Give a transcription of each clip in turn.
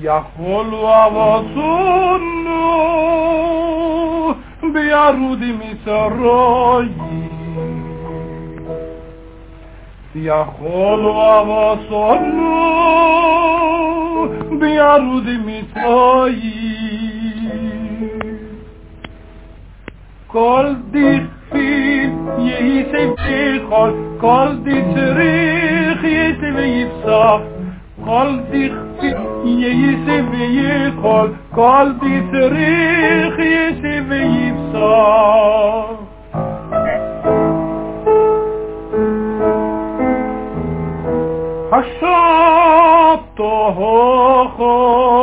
יכול אבסונו בירוד מצרוי יכול אבסונו בירוד מצרוי כל דכפין יעשה ויכול כל דצריך יעשה ויפסח כל דכפין יעשה ויכול כל דצריך יעשה ויפסח השתוהו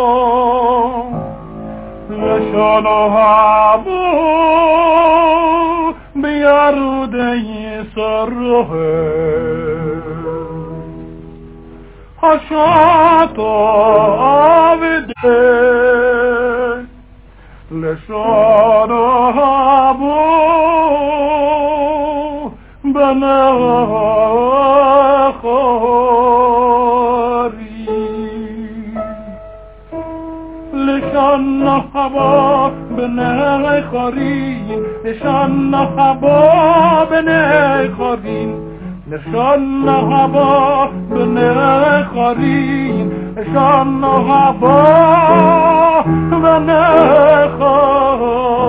לשונו הבו בירוד ישרוה השתו עבדי לשונו הבו בנחרי לשון הבא בני חורין לשון הבא בני חורין לשון הבא בני חורין לשון הבא בני חורין